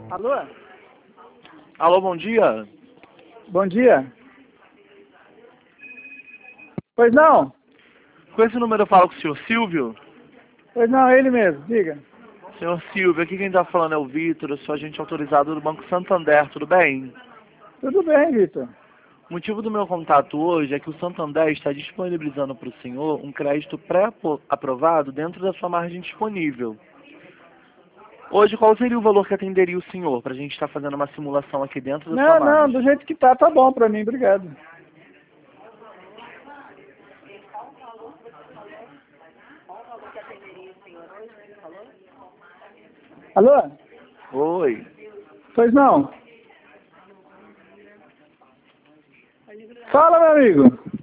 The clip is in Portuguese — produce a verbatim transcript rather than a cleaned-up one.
Alô? Alô, bom dia. Bom dia. Pois não? Com esse número eu falo com o senhor Silvio? Pois não, ele mesmo, diga. Senhor Silvio, aqui quem está falando é o Vitor, eu sou agente autorizado do Banco Santander, tudo bem? Tudo bem, Vitor. O motivo do meu contato hoje é que o Santander está disponibilizando para o senhor um crédito pré-aprovado dentro da sua margem disponível. Hoje, qual seria o valor que atenderia o senhor para a gente estar fazendo uma simulação aqui dentro da sua Não, não, margem? do jeito que tá, tá bom pra mim, obrigado. Alô? Oi. Pois não? Fala, meu amigo.